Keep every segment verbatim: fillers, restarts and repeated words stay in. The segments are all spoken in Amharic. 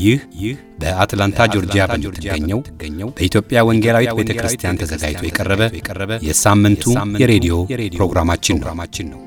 ይህ ይህ በአትላንታ ጆርጂያ በምትገኘው በኢትዮጵያ ወንጌላዊት ቤተክርስቲያን ተዘጋጅቶ የቀረበ የሳምንቱ የሬዲዮ ፕሮግራማችን ነው።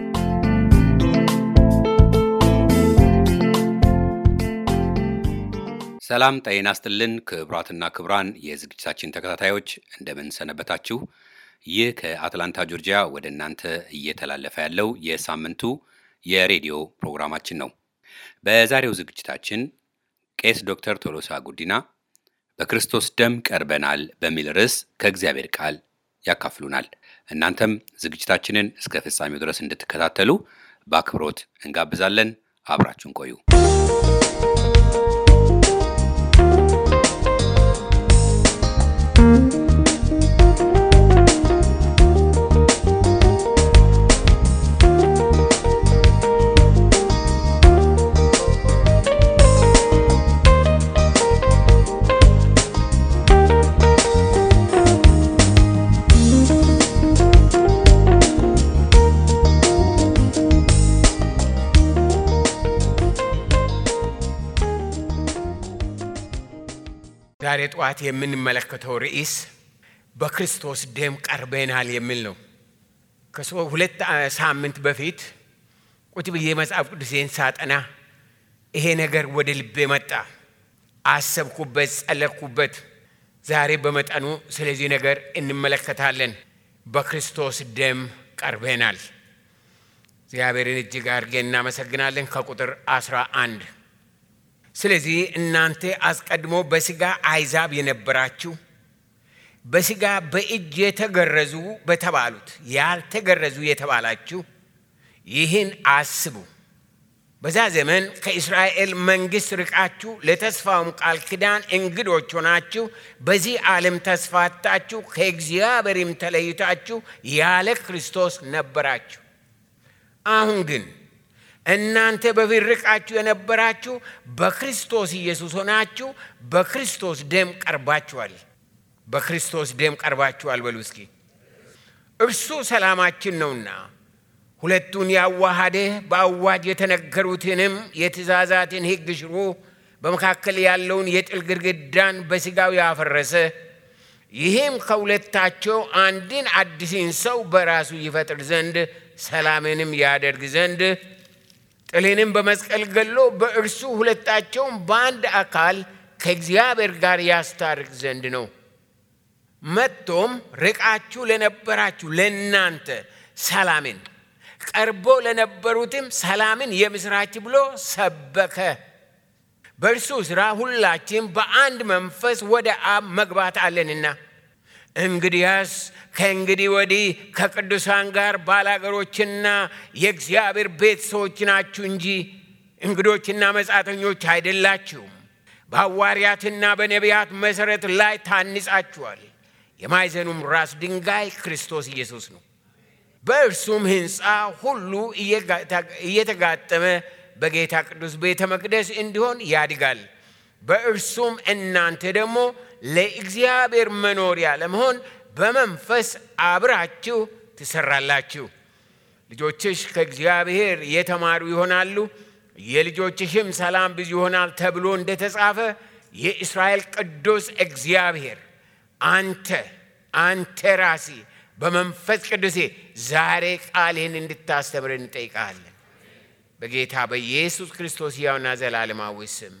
ሰላም ጤና ይስጥልን ክቡራትና ክቡራን የዝግጅታችን ተከታታዮች እንደምን ሰነበታችሁ? ይህ ከአትላንታ ጆርጂያ ወደ እናንተ እየተላለፈ ያለው የሳምንቱ የሬዲዮ ፕሮግራማችን ነው። በዛሬው ዝግጅታችን ቄስ ዶክተር ቶሎሳ ጉዲና በክርስቶስ ደም ቀርበናል በሚል ርዕስ ከእግዚአብሔር ቃል ያካፍሉናል። እናንተም ዝግጅታችንን እስከ ፍጻሜው ድረስ እንድትከታተሉ በአክብሮት እንጋብዛለን። አብራችሁን ቆዩ። ዛሬ ጧት የምንመለከተው ርዕስ በክርስቶስ ደም ቀርበናል የሚል ነው። ከሶ ሁለት ሳምንት በፊት ቁጭ ብዬ መጽሐፍ ቅዱሴን ሳጠና ይሄ ነገር ወደ ልቤ መጣ። አሰብኩበት፣ ጸለይኩበት። ዛሬ በመጠኑ ስለዚህ ነገር እንመለከታለን። በክርስቶስ ደም ቀርበናል። እግዚአብሔርን እጅግ አድርገን እናመሰግናለን። ከቁጥር አስራ አንድ ስለዚህ እናንተ አስቀድሞ በሥጋ አሕዛብ የነበራችሁ በሥጋ በእጅ የተገረዙ በተባሉት ያልተገረዙ የተባላችሁ ይህን አስቡ። በዛ ዘመን ከእስራኤል መንግሥት ርቃችሁ ለተስፋውም ቃል ኪዳን እንግዶች ሆናችሁ በዚህ ዓለም ተስፋታችሁ ከእግዚአብሔርም ተለይታችሁ ያለ ክርስቶስ ነበራችሁ። አሁን ግን እናንተ በፊት ርቃችሁ የነበራችሁ በክርስቶስ ኢየሱስ ሆናችሁ በክርስቶስ ደም ቀርባችኋል። በክርስቶስ ደም ቀርባችኋል በሉ እስኪ። እርሱ ሰላማችን ነውና ሁለቱን ያዋሃደ በአዋጅ የተነገሩትንም የትእዛዛትን ሕግ ሽሮ በመካከል ያለውን የጥል ግድግዳን በሥጋው ያፈረሰ፣ ይህም ከሁለታቸው አንድን አዲስን ሰው በራሱ ይፈጥር ዘንድ ሰላምንም ያደርግ ዘንድ ጥልንም በመስቀል ገሎ በእርሱ ሁለታቸውን በአንድ አካል ከእግዚአብሔር ጋር ያስታርቅ ዘንድ ነው። መጥቶም ርቃችሁ ለነበራችሁ ለእናንተ ሰላምን፣ ቀርቦ ለነበሩትም ሰላምን የምስራች ብሎ ሰበከ። በእርሱ ሥራ ሁላችን በአንድ መንፈስ ወደ አብ መግባት አለንና እንግዲያስ ከእንግዲህ ወዲህ ከቅዱሳን ጋር ባላገሮችና የእግዚአብሔር ቤት ሰዎች ናችሁ እንጂ እንግዶችና መጻተኞች አይደላችሁም። በሐዋርያትና በነቢያት መሠረት ላይ ታንጻችኋል። የማዕዘኑም ራስ ድንጋይ ክርስቶስ ኢየሱስ ነው። በእርሱም ሕንፃ ሁሉ እየተጋጠመ በጌታ ቅዱስ ቤተ መቅደስ እንዲሆን ያድጋል። በእርሱም እናንተ ደግሞ ለእግዚአብሔር መኖሪያ ለመሆን በመንፈስ አብራችሁ ትሰራላችሁ። ልጆችሽ ከእግዚአብሔር የተማሩ ይሆናሉ፣ የልጆችሽም ሰላም ብዙ ይሆናል ተብሎ እንደተጻፈ የእስራኤል ቅዱስ እግዚአብሔር አንተ አንተ ራሲ በመንፈስ ቅዱሴ ዛሬ ቃልህን እንድታስተምረን እንጠይቃለን። በጌታ በኢየሱስ ክርስቶስ ሕያውና ዘላለማዊ ስም።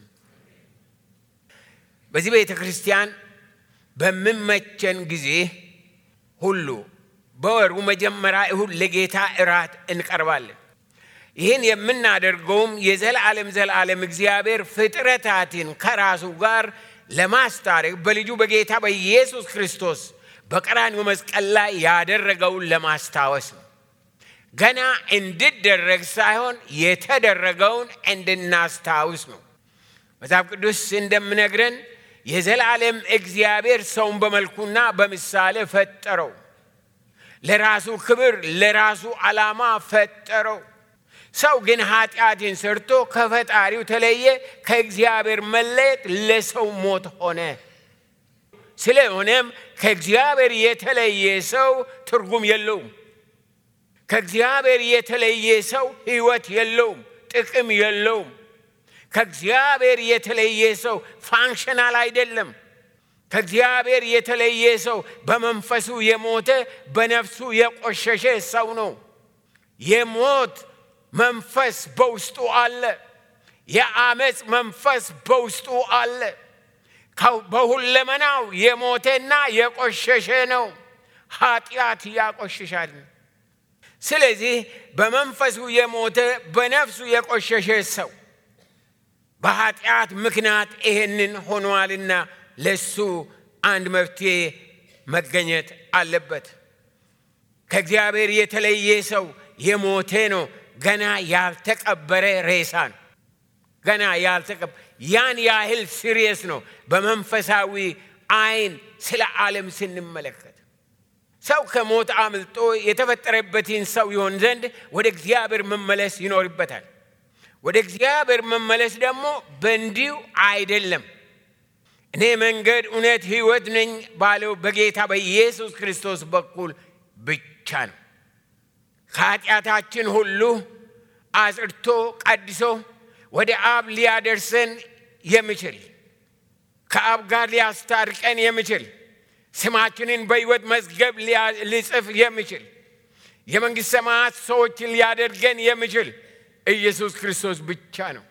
በዚህ ቤተ ክርስቲያን በሚመቸን ጊዜ ሁሉ በወሩ መጀመሪያ እሁድ ለጌታ እራት እንቀርባለን። ይህን የምናደርገውም የዘላለም ዘላለም እግዚአብሔር ፍጥረታትን ከራሱ ጋር ለማስታረቅ በልጁ በጌታ በኢየሱስ ክርስቶስ በቀራንዮ መስቀል ላይ ያደረገውን ለማስታወስ ነው። ገና እንዲደረግ ሳይሆን የተደረገውን እንድናስታውስ ነው። መጽሐፍ ቅዱስ እንደምነግረን የዘላለም እግዚአብሔር ሰውን በመልኩና በምሳሌ ፈጠረው። ለራሱ ክብር ለራሱ ዓላማ ፈጠረው። ሰው ግን ኃጢአትን ሰርቶ ከፈጣሪው ተለየ። ከእግዚአብሔር መለየት ለሰው ሞት ሆነ። ስለሆነም ከእግዚአብሔር የተለየ ሰው ትርጉም የለውም። ከእግዚአብሔር የተለየ ሰው ሕይወት የለውም፣ ጥቅም የለውም። ከእግዚአብሔር የተለየ ሰው ፋንክሽናል አይደለም። ከእግዚአብሔር የተለየ ሰው በመንፈሱ የሞተ በነፍሱ የቆሸሸ ሰው ነው። የሞት መንፈስ በውስጡ አለ። የአመጽ መንፈስ በውስጡ አለ። በሁለመናው የሞተና የቆሸሸ ነው። ኃጢአት ያቆሽሻል። ስለዚህ በመንፈሱ የሞተ በነፍሱ የቆሸሸ ሰው በኃጢአት ምክንያት ይሄንን ሆኗልና ለሱ አንድ መፍትሄ መገኘት አለበት። ከእግዚአብሔር የተለየ ሰው የሞተ ነው። ገና ያልተቀበረ ሬሳ ነው። ገና ያልተቀበረ ያን ያህል ሲሪየስ ነው በመንፈሳዊ አይን ስለ ዓለም ስንመለከት። ሰው ከሞት አምልጦ የተፈጠረበትን ሰው ይሆን ዘንድ ወደ እግዚአብሔር መመለስ ይኖርበታል። ወደ እግዚአብሔር መመለስ ደግሞ በእንዲሁ አይደለም። እኔ መንገድ እውነት ሕይወት ነኝ ባለው በጌታ በኢየሱስ ክርስቶስ በኩል ብቻ ነው። ከኃጢአታችን ሁሉ አጽድቶ ቀድሶ ወደ አብ ሊያደርሰን የሚችል ከአብ ጋር ሊያስታርቀን የሚችል ስማችንን በሕይወት መዝገብ ሊጽፍ የሚችል የመንግሥተ ሰማያት ሰዎችን ሊያደርገን የሚችል ኢየሱስ ክርስቶስ ብቻ ነው።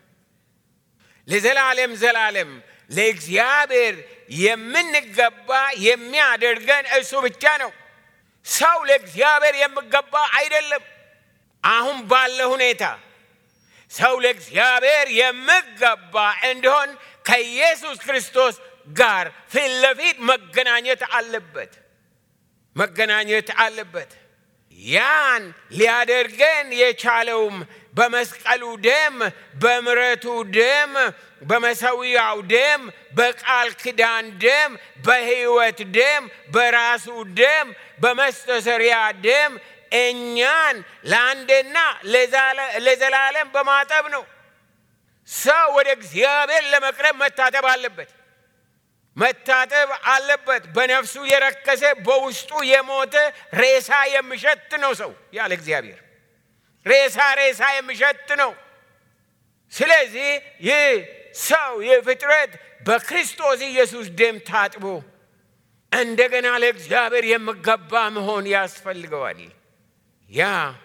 ለዘላለም ዘላለም ለእግዚአብሔር የምንገባ የሚያደርገን እሱ ብቻ ነው። ሰው ለእግዚአብሔር የሚገባ አይደለም። አሁን ባለ ሁኔታ ሰው ለእግዚአብሔር የሚገባ እንደሆን ከኢየሱስ ክርስቶስ ጋር ፊት ለፊት መገናኘት አለበት መገናኘት አለበት። ያን ሊያደርገን የቻለውም በመስቀሉ ደም፣ በምሕረቱ ደም፣ በመሠዊያው ደም፣ በቃል ኪዳን ደም፣ በሕይወት ደም፣ በራሱ ደም፣ በመስተሰሪያ ደም እኛን ለአንዴና ለዘላለም በማጠብ ነው። ሰው ወደ እግዚአብሔር ለመቅረብ መታጠብ አለበት መታጠብ አለበት። በነፍሱ የረከሰ በውስጡ የሞተ ሬሳ የሚሸት ነው ሰው ያለ እግዚአብሔር ሬሳ ሬሳ የሚሸት ነው። ስለዚህ ይህ ሰው የፍጥረት በክርስቶስ ኢየሱስ ደም ታጥቦ እንደገና ለእግዚአብሔር የሚገባ መሆን ያስፈልገዋል። ያ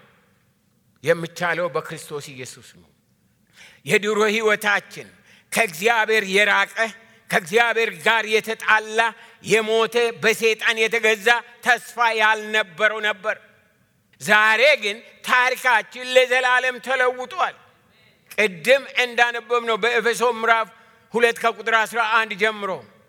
የሚቻለው በክርስቶስ ኢየሱስ ነው። የድሮ ሕይወታችን ከእግዚአብሔር የራቀ ከእግዚአብሔር ጋር የተጣላ የሞተ በሰይጣን የተገዛ ተስፋ ያልነበረው ነበር። ዛሬ ግን ታሪካችን ለዘላለም ተለውጧል። ቅድም እንዳነበብነው በኤፌሶን ምዕራፍ ሁለት ከቁጥር አስራ አንድ ጀምሮ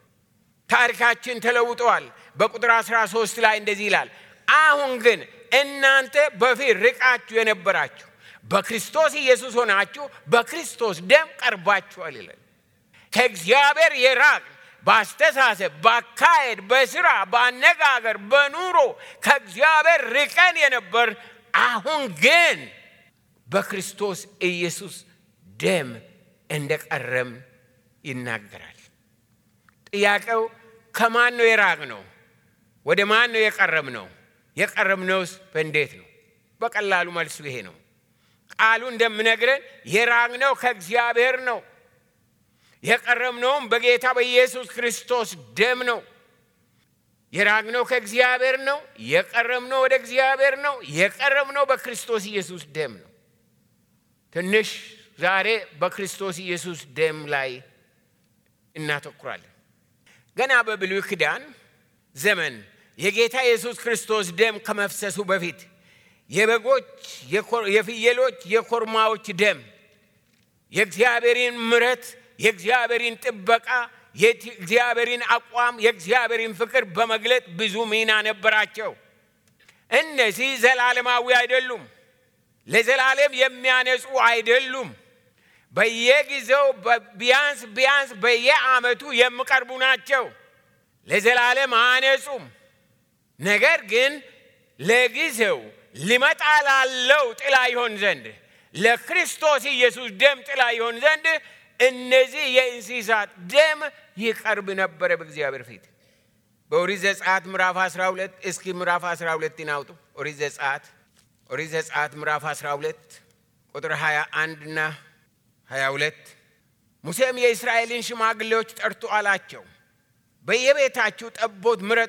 ታሪካችን ተለውጧል። በቁጥር አስራ ሶስት ላይ እንደዚህ ይላል፣ አሁን ግን እናንተ በፊት ርቃችሁ የነበራችሁ በክርስቶስ ኢየሱስ ሆናችሁ በክርስቶስ ደም ቀርባችኋል ይላል። ከእግዚአብሔር የራቅን በአስተሳሰብ፣ በአካሄድ፣ በስራ፣ በአነጋገር፣ በኑሮ ከእግዚአብሔር ርቀን የነበር አሁን ግን በክርስቶስ ኢየሱስ ደም እንደቀረም ይናገራል። ጥያቄው ከማን ነው የራቅነው? ወደ ማን ነው የቀረብነው? የቀረብነውስ በእንዴት ነው? በቀላሉ መልሱ ይሄ ነው። ቃሉ እንደምነግረን የራቅነው ከእግዚአብሔር ነው። የቀረብነውም በጌታ በኢየሱስ ክርስቶስ ደም ነው። የራቅነው ከእግዚአብሔር ነው። የቀረብነው ወደ እግዚአብሔር ነው። የቀረብነው በክርስቶስ ኢየሱስ ደም ነው። ትንሽ ዛሬ በክርስቶስ ኢየሱስ ደም ላይ እናተኩራለን። ገና በብሉይ ኪዳን ዘመን የጌታ ኢየሱስ ክርስቶስ ደም ከመፍሰሱ በፊት የበጎች፣ የፍየሎች፣ የኮርማዎች ደም የእግዚአብሔርን ምሕረት፣ የእግዚአብሔርን ጥበቃ፣ የእግዚአብሔርን አቋም፣ የእግዚአብሔርን ፍቅር በመግለጥ ብዙ ሚና ነበራቸው። እነዚህ ዘላለማዊ አይደሉም። ለዘላለም የሚያነጹ አይደሉም። በየጊዜው ቢያንስ ቢያንስ በየዓመቱ የሚቀርቡ ናቸው። ለዘላለም አያነጹም። ነገር ግን ለጊዜው ሊመጣ ላለው ጥላ ይሆን ዘንድ ለክርስቶስ ኢየሱስ ደም ጥላ ይሆን ዘንድ እነዚህ የእንስሳት ደም ይቀርብ ነበር በእግዚአብሔር ፊት። በኦሪት ዘጸአት ምዕራፍ አስራ ሁለት እስኪ ምዕራፍ አስራ ሁለት እናውጡ። ኦሪት ዘጸአት ኦሪት ዘጸአት ምዕራፍ አስራ ሁለት ቁጥር ሃያ አንድ እና ሃያ ሁለት ሙሴም የእስራኤልን ሽማግሌዎች ጠርቶ አላቸው በየቤታችሁ ጠቦት ምረጡ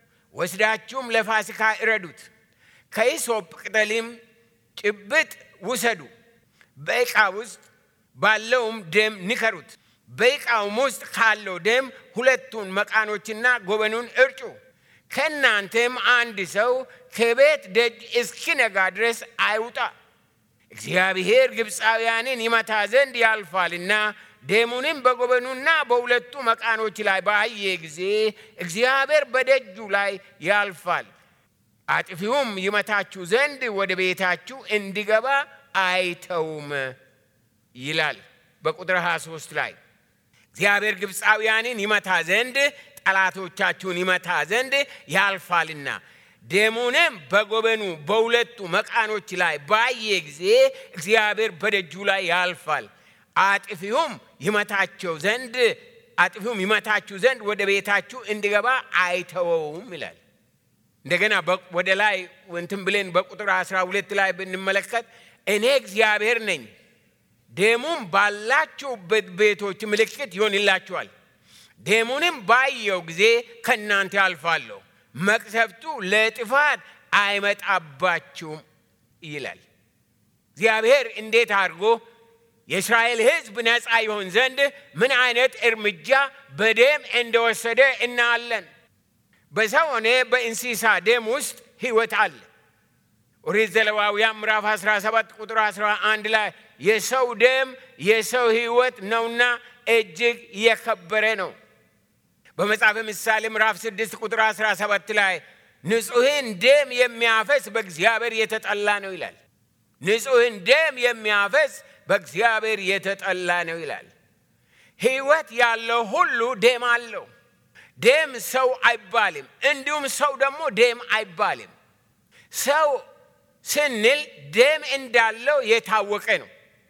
ወስዳችሁም ለፋሲካ እረዱት ከኢሶፕ ቅጠልም ጭብጥ ውሰዱ በዕቃ ውስጥ ባለውም ደም ንከሩት በዕቃውም ውስጥ ካለው ደም ሁለቱን መቃኖችና ጎበኑን እርጩ ከእናንተም አንድ ሰው ከቤት ደጅ እስኪነጋ ድረስ አይውጣ እግዚአብሔር ግብፃውያንን ይመታ ዘንድ ያልፋልና ደሙንም በጎበኑና በሁለቱ መቃኖች ላይ ባየ ጊዜ እግዚአብሔር በደጁ ላይ ያልፋል አጥፊውም ይመታችሁ ዘንድ ወደ ቤታችሁ እንዲገባ አይተውም ይላል በቁጥር ሃያ ሦስት ላይ እግዚአብሔር ግብፃውያንን ይመታ ዘንድ ጠላቶቻችሁን ይመታ ዘንድ ያልፋልና ደሙንም በጎበኑ በሁለቱ መቃኖች ላይ ባየ ጊዜ እግዚአብሔር በደጁ ላይ ያልፋል አጥፊውም ይመታችሁ ዘንድ አጥፊውም ይመታችሁ ዘንድ ወደ ቤታችሁ እንዲገባ አይተውም ይላል እንደገና ወደ ላይ እንትን ብለን በቁጥር አስራ ሁለት ላይ ብንመለከት እኔ እግዚአብሔር ነኝ ደሙም ባላችሁበት ቤቶች ምልክት ይሆንላችኋል ደሙንም ባየው ጊዜ ከእናንተ ያልፋለሁ መቅሰፍቱ ለጥፋት አይመጣባችሁም ይላል እግዚአብሔር እንዴት አድርጎ የእስራኤል ሕዝብ ነፃ ይሆን ዘንድ ምን አይነት እርምጃ በደም እንደወሰደ እናያለን በሰው ሆነ በእንስሳ ደም ውስጥ ሕይወት አለ ኦሪት ዘሌዋውያን ምዕራፍ አስራ ሰባት ቁጥር አስራ አንድ ላይ የሰው ደም የሰው ሕይወት ነውና እጅግ የከበረ ነው በመጽሐፈ ምሳሌ ምዕራፍ ስድስት ቁጥር አስራ ሰባት ላይ ንጹሕን ደም የሚያፈስ በእግዚአብሔር የተጠላ ነው ይላል ንጹሕን ደም የሚያፈስ በእግዚአብሔር የተጠላ ነው ይላል ሕይወት ያለው ሁሉ ደም አለው ደም ሰው አይባልም እንዲሁም ሰው ደግሞ ደም አይባልም ሰው ስንል ደም እንዳለው የታወቀ ነው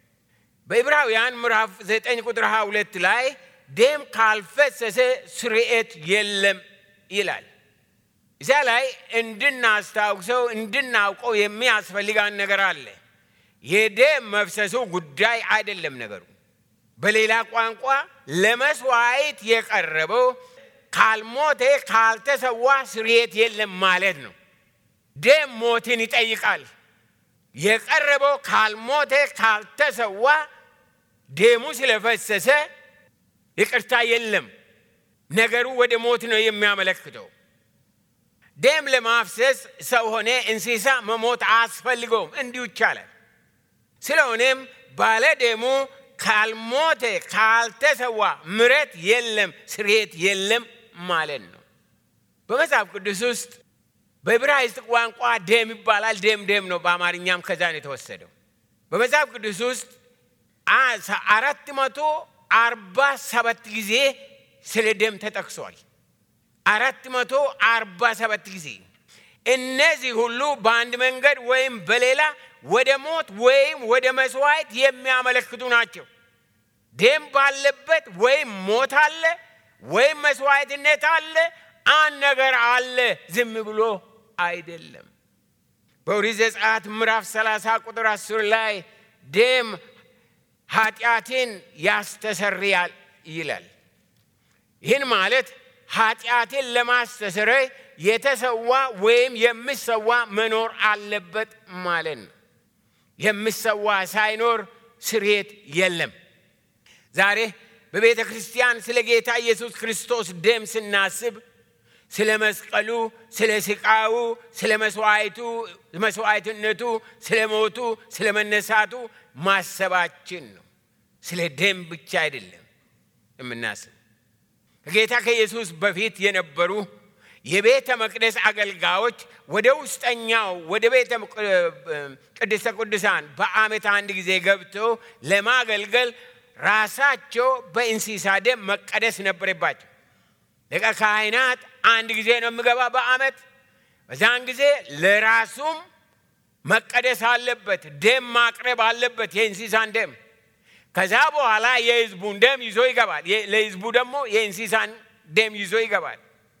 በዕብራውያን ምዕራፍ ዘጠኝ ቁጥር ሃያ ሁለት ላይ ደም ካልፈሰሰ ስርየት የለም ይላል እዚያ ላይ እንድናስታውሰው እንድናውቀው የሚያስፈልጋን ነገር አለ የደም መፍሰሱ ጉዳይ አይደለም ነገሩ በሌላ ቋንቋ ለመስዋዕት የቀረበው ካልሞተ ካልተሰዋ ስርየት የለም ማለት ነው ደም ሞትን ይጠይቃል የቀረበው ካልሞተ ካልተሰዋ ደሙ ስለፈሰሰ ይቅርታ የለም ነገሩ ወደ ሞት ነው የሚያመለክተው ደም ለማፍሰስ ሰው ሆነ እንስሳ መሞት አስፈልገውም እንዲሁ ይቻላል ስለሆነም ባለ ደሙ ካልሞተ ካልተሰዋ ምሕረት የለም ስርየት የለም ማለት ነው በመጽሐፍ ቅዱስ ውስጥ በዕብራይስጥ ቋንቋ ደም ይባላል ደም ደም ነው በአማርኛም ከዛ ነው የተወሰደው በመጽሐፍ ቅዱስ ውስጥ አራት መቶ አርባ ሰባት ጊዜ ስለ ደም ተጠቅሷል አራት መቶ አርባ ሰባት ጊዜ እነዚህ ሁሉ በአንድ መንገድ ወይም በሌላ ወደ ሞት ወይም ወደ መስዋዕት የሚያመለክቱ ናቸው ደም ባለበት ወይም ሞት አለ ወይም መስዋዕትነት አለ አንድ ነገር አለ ዝም ብሎ አይደለም በኦሪት ዘጸአት ምዕራፍ ሰላሳ ቁጥር አስር ላይ ደም ኃጢአትን ያስተሰርያል ይላል ይህን ማለት ኃጢአትን ለማስተሰረይ የተሰዋ ወይም የሚሰዋ መኖር አለበት ማለት ነው የሚሰዋ ሳይኖር ስርየት የለም ዛሬ በቤተ ክርስቲያን ስለ ጌታ ኢየሱስ ክርስቶስ ደም ስናስብ ስለ መስቀሉ ስለ ስቃዩ ስለ መስዋዕቱ መስዋዕትነቱ ስለ ሞቱ ስለ መነሳቱ ማሰባችን ነው ስለ ደም ብቻ አይደለም የምናስብ ጌታ ከኢየሱስ በፊት የነበሩ የቤተ መቅደስ አገልጋዮች ወደ ውስጠኛው ወደ ቤተ ቅድስተ ቅዱሳን በዓመት አንድ ጊዜ ገብተው ለማገልገል ራሳቸው በእንስሳ ደም መቀደስ ነበረባቸው ሊቀ ካህናት አንድ ጊዜ ነው የሚገባ በዓመት በዛን ጊዜ ለራሱም መቀደስ አለበት ደም ማቅረብ አለበት የእንስሳን ደም ከዛ በኋላ የሕዝቡን ደም ይዞ ይገባል ለሕዝቡ ደግሞ የእንስሳን ደም ይዞ ይገባል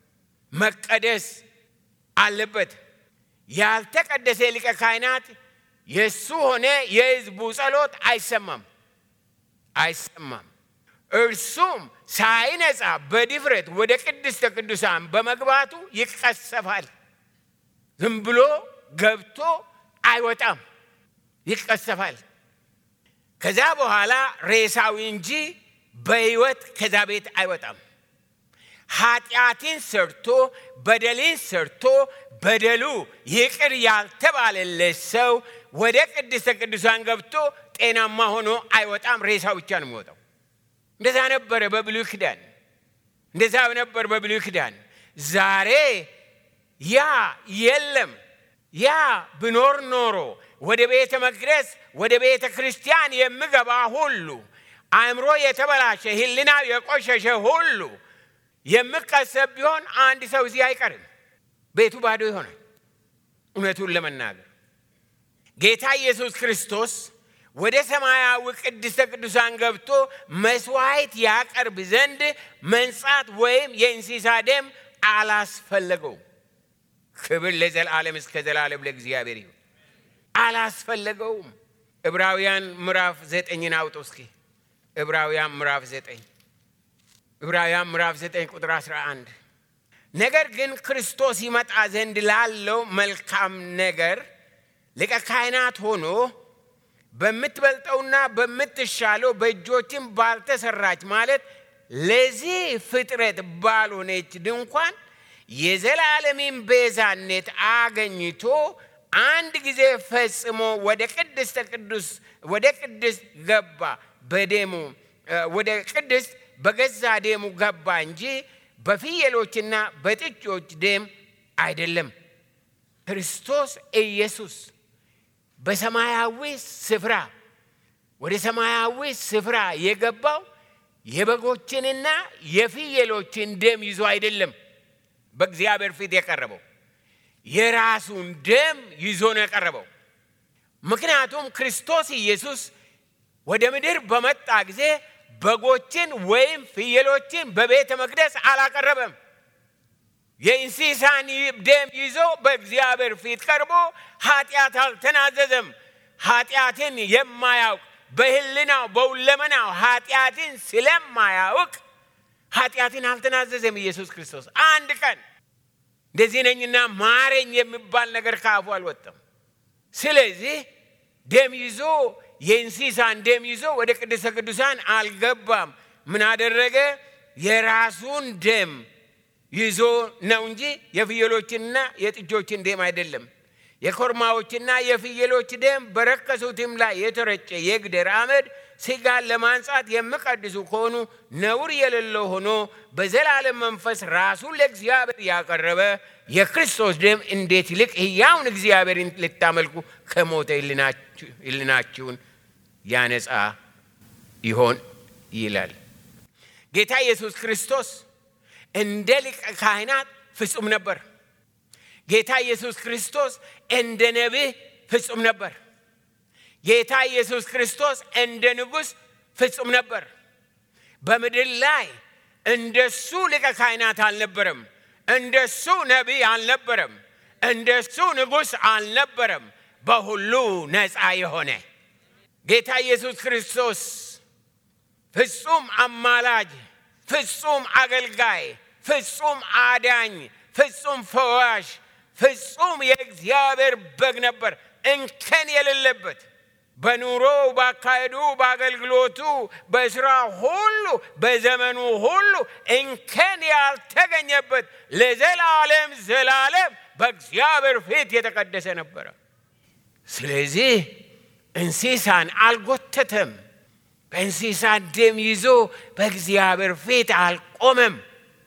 መቀደስ አለበት ያልተቀደሰ ሊቀ ካህናት የሱ ሆነ የሕዝቡ ጸሎት አይሰማም አይሰማም እርሱም ሳይነጻ በድፍረት ወደ ቅድስተ ቅዱሳን በመግባቱ ይቀሰፋል። ዝም ብሎ ገብቶ አይወጣም፣ ይቀሰፋል። ከዛ በኋላ ሬሳው እንጂ በሕይወት ከዛ ቤት አይወጣም። ኃጢአትን ሰርቶ በደልን ሰርቶ በደሉ ይቅር ያልተባለለት ሰው ወደ ቅድስተ ቅዱሳን ገብቶ ጤናማ ሆኖ አይወጣም፣ ሬሳው ብቻ ነው የሚወጣው። እንደዛ ነበር በብሉይ ኪዳን፣ እንደዛ ነበር በብሉይ ኪዳን። ዛሬ ያ የለም። ያ ብኖር ኖሮ ወደ ቤተ መቅደስ ወደ ቤተ ክርስቲያን የሚገባ ሁሉ አእምሮ የተበላሸ ሕሊና የቆሸሸ ሁሉ የሚቀሰብ ቢሆን አንድ ሰው እዚህ አይቀርም፣ ቤቱ ባዶ ይሆናል። እውነቱን ለመናገር ጌታ ኢየሱስ ክርስቶስ ወደ ሰማያዊ ቅድስተ ቅዱሳን ገብቶ መስዋዕት ያቀርብ ዘንድ መንጻት ወይም የእንስሳ ደም አላስፈለገውም። ክብር ለዘላለም እስከ ዘላለም ለእግዚአብሔር ይሁን። አላስፈለገውም። ዕብራውያን ምዕራፍ ዘጠኝን አውጡ እስኪ። ዕብራውያን ምዕራፍ ዘጠኝ ዕብራውያን ምዕራፍ ዘጠኝ ቁጥር አስራ አንድ ነገር ግን ክርስቶስ ይመጣ ዘንድ ላለው መልካም ነገር ሊቀ ካህናት ሆኖ በምትበልጠውና በምትሻለው በእጆችም ባልተሰራች ማለት ለዚህ ፍጥረት ባልሆነች ድንኳን የዘላለምን ቤዛነት አገኝቶ አንድ ጊዜ ፈጽሞ ወደ ቅድስተ ቅዱስ ወደ ቅድስት ገባ። በደሙ ወደ ቅድስት በገዛ ደሙ ገባ እንጂ በፍየሎችና በጥጆች ደም አይደለም። ክርስቶስ ኢየሱስ በሰማያዊ ስፍራ ወደ ሰማያዊ ስፍራ የገባው የበጎችንና የፍየሎችን ደም ይዞ አይደለም። በእግዚአብሔር ፊት የቀረበው የራሱን ደም ይዞ ነው የቀረበው። ምክንያቱም ክርስቶስ ኢየሱስ ወደ ምድር በመጣ ጊዜ በጎችን ወይም ፍየሎችን በቤተ መቅደስ አላቀረበም። የእንስሳን ደም ይዞ በእግዚአብሔር ፊት ቀርቦ ኃጢአት አልተናዘዘም። ኃጢአትን የማያውቅ በሕሊናው በሁለመናው ኃጢአትን ስለማያውቅ ኃጢአትን አልተናዘዘም። ኢየሱስ ክርስቶስ አንድ ቀን እንደዚህ ነኝና ማረኝ የሚባል ነገር ከአፉ አልወጣም። ስለዚህ ደም ይዞ የእንስሳን ደም ይዞ ወደ ቅድስተ ቅዱሳን አልገባም። ምን አደረገ? የራሱን ደም ይዞ ነው እንጂ የፍየሎችና የጥጆችን ደም አይደለም። የኮርማዎችና የፍየሎች ደም በረከሱትም ላይ የተረጨ የግደር አመድ ሥጋን ለማንጻት የሚቀድሱ ከሆኑ ነውር የሌለው ሆኖ በዘላለም መንፈስ ራሱን ለእግዚአብሔር ያቀረበ የክርስቶስ ደም እንዴት ይልቅ ሕያውን እግዚአብሔርን ልታመልኩ ከሞተ ሕሊናችሁን ያነጻ ይሆን ይላል። ጌታ ኢየሱስ ክርስቶስ እንደ ሊቀ ካህናት ፍጹም ነበር። ጌታ ኢየሱስ ክርስቶስ እንደ ነቢይ ፍጹም ነበር። ጌታ ኢየሱስ ክርስቶስ እንደ ንጉሥ ፍጹም ነበር። በምድር ላይ እንደሱ ሊቀ ካህናት አልነበረም። እንደሱ ነቢይ አልነበረም። እንደሱ ንጉሥ አልነበረም። በሁሉ ነፃ የሆነ ጌታ ኢየሱስ ክርስቶስ ፍጹም አማላጅ፣ ፍጹም አገልጋይ፣ ፍጹም አዳኝ፣ ፍጹም ፈዋሽ፣ ፍጹም የእግዚአብሔር በግ ነበር። እንከን የሌለበት በኑሮ ባካሄዱ በአገልግሎቱ በስራ ሁሉ በዘመኑ ሁሉ እንከን ያልተገኘበት ለዘላለም ዘላለም በእግዚአብሔር ፊት የተቀደሰ ነበረ። ስለዚህ እንስሳን አልጎተተም። በእንስሳን ደም ይዞ በእግዚአብሔር ፊት አልቆመም።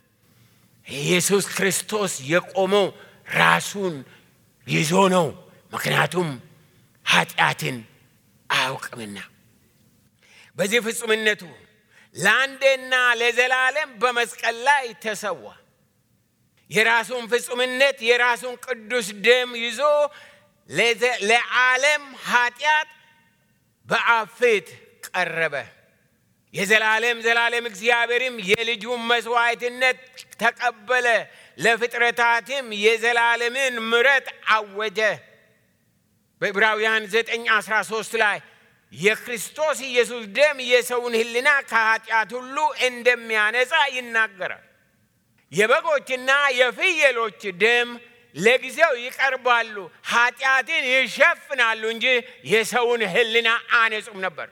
ኢየሱስ ክርስቶስ የቆመው ራሱን ይዞ ነው። ምክንያቱም ኃጢአትን አያውቅምና በዚህ ፍጹምነቱ ለአንዴና ለዘላለም በመስቀል ላይ ተሰዋ። የራሱን ፍጹምነት የራሱን ቅዱስ ደም ይዞ ለዓለም ኃጢአት በአብ ፊት ቀረበ። የዘላለም ዘላለም እግዚአብሔርም የልጁን መስዋዕትነት ተቀበለ። ለፍጥረታትም የዘላለምን ምሕረት አወጀ። በዕብራውያን ዘጠኝ አስራ ሶስት ላይ የክርስቶስ ኢየሱስ ደም የሰውን ህሊና ከኃጢአት ሁሉ እንደሚያነጻ ይናገራል። የበጎችና የፍየሎች ደም ለጊዜው ይቀርባሉ፣ ኃጢአትን ይሸፍናሉ እንጂ የሰውን ህሊና አያነጹም ነበር።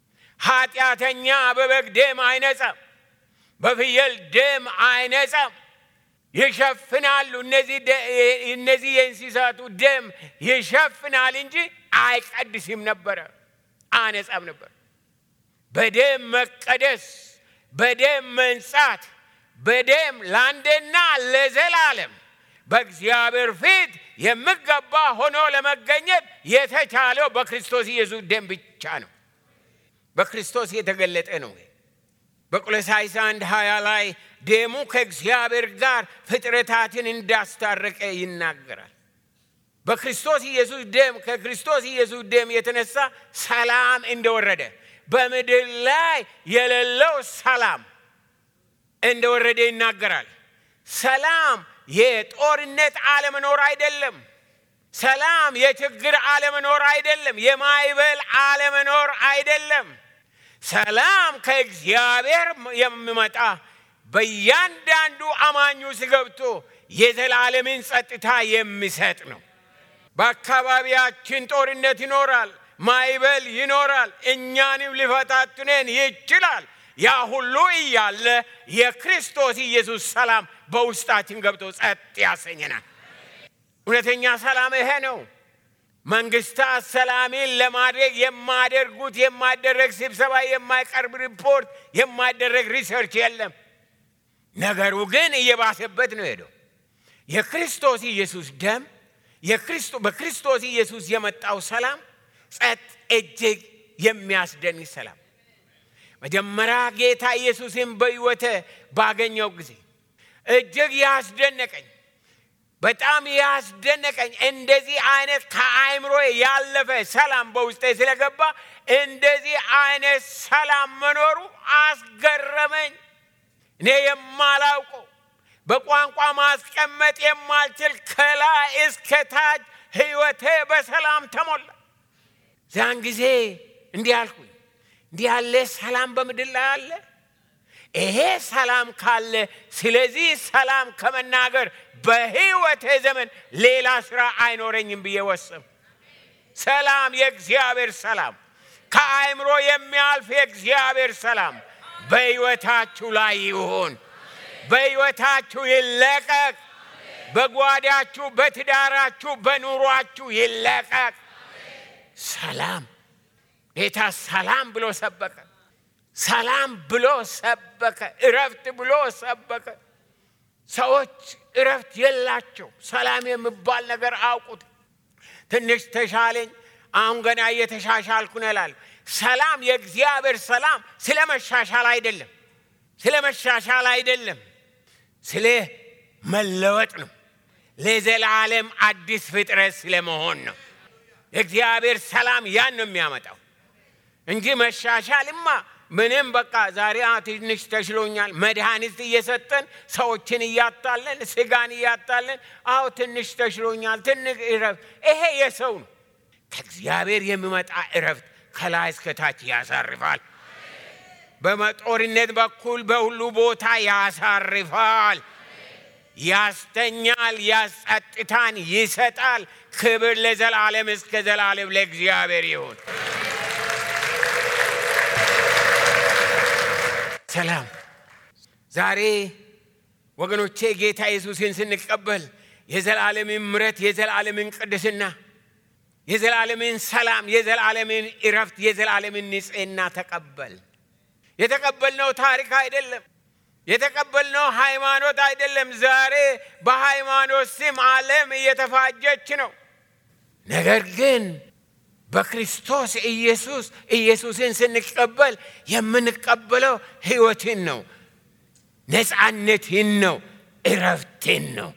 ኃጢአተኛ በበግ ደም አይነጻም፣ በፍየል ደም አይነጻም። ይሸፍናሉ። እነዚህ እነዚህ የእንስሳቱ ደም ይሸፍናል እንጂ አይቀድስም ነበር፣ አያነጻም ነበር። በደም መቀደስ፣ በደም መንጻት፣ በደም ለአንዴና ለዘላለም በእግዚአብሔር ፊት የሚገባ ሆኖ ለመገኘት የተቻለው በክርስቶስ ኢየሱስ ደም ብቻ ነው። በክርስቶስ የተገለጠ ነው። በቆሎሳይስ አንድ ሃያ ላይ ደሙ ከእግዚአብሔር ጋር ፍጥረታትን እንዳስታረቀ ይናገራል። በክርስቶስ ኢየሱስ ደም ከክርስቶስ ኢየሱስ ደም የተነሳ ሰላም እንደወረደ፣ በምድር ላይ የሌለው ሰላም እንደወረደ ይናገራል። ሰላም የጦርነት አለመኖር አይደለም። ሰላም የችግር አለመኖር አይደለም። የማይበል አለመኖር አይደለም። ሰላም ከእግዚአብሔር የሚመጣ በእያንዳንዱ አማኙ ሲገብቶ የዘላለምን ጸጥታ የሚሰጥ ነው። በአካባቢያችን ጦርነት ይኖራል፣ ማይበል ይኖራል፣ እኛንም ሊፈታትነን ይችላል። ያ ሁሉ እያለ የክርስቶስ ኢየሱስ ሰላም በውስጣችን ገብቶ ጸጥ ያሰኘናል። እውነተኛ ሰላም ይሄ ነው። መንግስታት ሰላምን ለማድረግ የማደርጉት የማደረግ ስብሰባ፣ የማይቀርብ ሪፖርት፣ የማደረግ ሪሰርች የለም። ነገሩ ግን እየባሰበት ነው ሄደው። የክርስቶስ ኢየሱስ ደም የክርስቶስ በክርስቶስ ኢየሱስ የመጣው ሰላም ጸጥ እጅግ የሚያስደንቅ ሰላም። መጀመሪያ ጌታ ኢየሱስን በሕይወቴ ባገኘው ጊዜ እጅግ ያስደነቀኝ በጣም ያስደነቀኝ እንደዚህ አይነት ከአእምሮ ያለፈ ሰላም በውስጤ ስለገባ እንደዚህ አይነት ሰላም መኖሩ አስገረመኝ። እኔ የማላውቀው በቋንቋ ማስቀመጥ የማልችል ከላይ እስከ ታች ሕይወቴ በሰላም ተሞላ። ዛን ጊዜ እንዲህ አልኩኝ፣ እንዲህ ያለ ሰላም በምድር ላይ አለ? ይሄ ሰላም ካለ ስለዚህ ሰላም ከመናገር በሕይወቴ ዘመን ሌላ ስራ አይኖረኝም ብዬ ወሰንኩ። ሰላም፣ የእግዚአብሔር ሰላም፣ ከአእምሮ የሚያልፍ የእግዚአብሔር ሰላም በሕይወታችሁ ላይ ይሁን። በሕይወታችሁ ይለቀቅ። በጓዳችሁ፣ በትዳራችሁ፣ በኑሯችሁ ይለቀቅ። ሰላም ጌታ ሰላም ብሎ ሰበከ። ሰላም ብሎ ሰበከ። እረፍት ብሎ ሰበከ። ሰዎች እረፍት የላቸው። ሰላም የሚባል ነገር አውቁት። ትንሽ ተሻለኝ፣ አሁን ገና እየተሻሻልኩ ነው ይላል። ሰላም፣ የእግዚአብሔር ሰላም ስለ መሻሻል አይደለም፣ ስለ መሻሻል አይደለም፣ ስለ መለወጥ ነው። ለዘላለም አዲስ ፍጥረት ስለመሆን ነው። የእግዚአብሔር ሰላም ያን ነው የሚያመጣው እንጂ መሻሻልማ ምንም በቃ ዛሬ ትንሽ ተሽሎኛል መድኃኒት እየሰጠን ሰዎችን እያታለን ስጋን እያታለን አው ትንሽ ተሽሎኛል ትንሽ እረፍት፣ ይሄ የሰው ነው። ከእግዚአብሔር የሚመጣ እረፍት ከላይ እስከ ታች ያሳርፋል። በመጦርነት በኩል በሁሉ ቦታ ያሳርፋል፣ ያስተኛል፣ ያጸጥታን ይሰጣል። ክብር ለዘላለም እስከ ዘላለም ለእግዚአብሔር ይሁን። ሰላም ዛሬ ወገኖቼ ጌታ ኢየሱስን ስንቀበል የዘላለምን ምሕረት፣ የዘላለምን ቅድስና፣ የዘላለምን ሰላም፣ የዘላለምን እረፍት፣ የዘላለምን ንጽህና ተቀበል። የተቀበልነው ታሪክ አይደለም፣ የተቀበልነው ሃይማኖት አይደለም። ዛሬ በሃይማኖት ስም ዓለም እየተፋጀች ነው። ነገር ግን በክርስቶስ ኢየሱስ ኢየሱስን ስንቀበል የምንቀበለው ሕይወትን ነው፣ ነፃነትን ነው፣ እረፍትን ነው።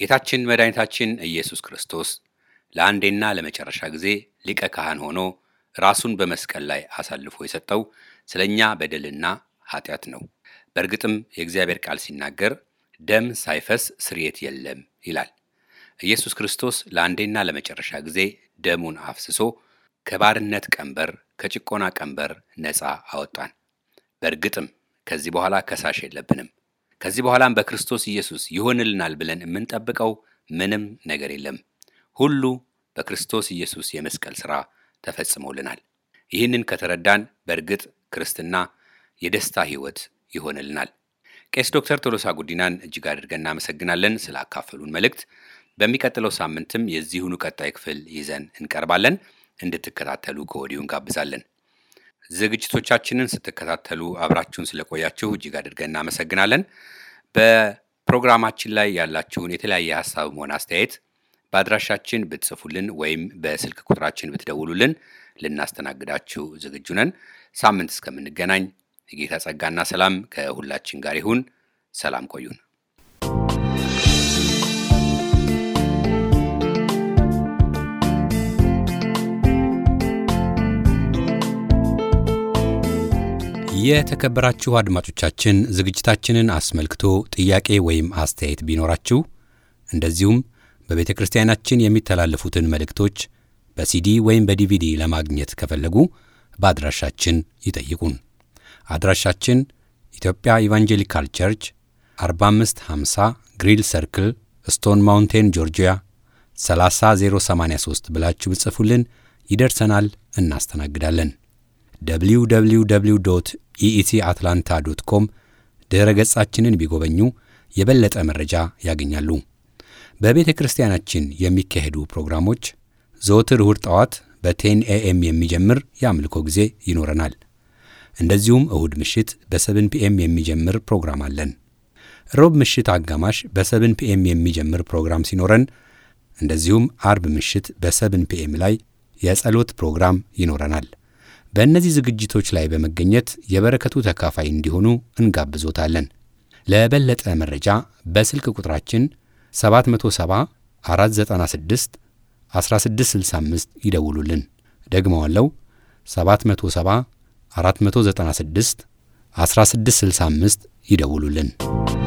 ጌታችን መድኃኒታችን ኢየሱስ ክርስቶስ ለአንዴና ለመጨረሻ ጊዜ ሊቀ ካህን ሆኖ ራሱን በመስቀል ላይ አሳልፎ የሰጠው ስለኛ በደልና ኃጢአት ነው። በእርግጥም የእግዚአብሔር ቃል ሲናገር ደም ሳይፈስ ስርየት የለም ይላል። ኢየሱስ ክርስቶስ ለአንዴና ለመጨረሻ ጊዜ ደሙን አፍስሶ ከባርነት ቀንበር ከጭቆና ቀንበር ነፃ አወጣን። በእርግጥም ከዚህ በኋላ ከሳሽ የለብንም። ከዚህ በኋላም በክርስቶስ ኢየሱስ ይሆንልናል ብለን የምንጠብቀው ምንም ነገር የለም። ሁሉ በክርስቶስ ኢየሱስ የመስቀል ሥራ ተፈጽሞልናል። ይህንን ከተረዳን በእርግጥ ክርስትና የደስታ ሕይወት ይሆንልናል። ቄስ ዶክተር ቶሎሳ ጉዲናን እጅግ አድርገን እናመሰግናለን ስላካፈሉን መልእክት። በሚቀጥለው ሳምንትም የዚሁኑ ቀጣይ ክፍል ይዘን እንቀርባለን። እንድትከታተሉ ከወዲሁ እንጋብዛለን። ዝግጅቶቻችንን ስትከታተሉ አብራችሁን ስለቆያችሁ እጅግ አድርገን እናመሰግናለን። በፕሮግራማችን ላይ ያላችሁን የተለያየ ሐሳብም ሆነ አስተያየት በአድራሻችን ብትጽፉልን ወይም በስልክ ቁጥራችን ብትደውሉልን ልናስተናግዳችሁ ዝግጁ ነን። ሳምንት እስከምንገናኝ የጌታ ጸጋና ሰላም ከሁላችን ጋር ይሁን። ሰላም ቆዩን። የተከበራችሁ አድማጮቻችን ዝግጅታችንን አስመልክቶ ጥያቄ ወይም አስተያየት ቢኖራችሁ እንደዚሁም በቤተ ክርስቲያናችን የሚተላለፉትን መልእክቶች በሲዲ ወይም በዲቪዲ ለማግኘት ከፈለጉ በአድራሻችን ይጠይቁን። አድራሻችን ኢትዮጵያ ኢቫንጀሊካል ቸርች አርባ አምስት ሃምሳ ግሪል ሰርክል ስቶን ማውንቴን ጆርጂያ ሰላሳ ዜሮ ሰማንያ ሶስት ብላችሁ ብትጽፉልን ይደርሰናል፣ እናስተናግዳለን። ደብሊው ደብሊው ደብሊው ዶት ኢ ኢ ሲ አትላንታ ዶት ኮም ድረ ገጻችንን ቢጎበኙ የበለጠ መረጃ ያገኛሉ። በቤተ ክርስቲያናችን የሚካሄዱ ፕሮግራሞች ዘወትር እሁድ ጠዋት በቴን ኤኤም የሚጀምር የአምልኮ ጊዜ ይኖረናል። እንደዚሁም እሁድ ምሽት በሰቨን ፒኤም የሚጀምር ፕሮግራም አለን። ሮብ ምሽት አጋማሽ በሰቨን ፒኤም የሚጀምር ፕሮግራም ሲኖረን፣ እንደዚሁም አርብ ምሽት በሰቨን ፒኤም ላይ የጸሎት ፕሮግራም ይኖረናል። በእነዚህ ዝግጅቶች ላይ በመገኘት የበረከቱ ተካፋይ እንዲሆኑ እንጋብዞታለን። ለበለጠ መረጃ በስልክ ቁጥራችን ሰባት መቶ ሰባ አራት ዘጠና ስድስት አስራ ስድስት ስልሳ አምስት ይደውሉልን። ደግመዋለሁ ሰባት መቶ ሰባ አራት ዘጠና ስድስት አስራ ስድስት ስልሳ አምስት ይደውሉልን።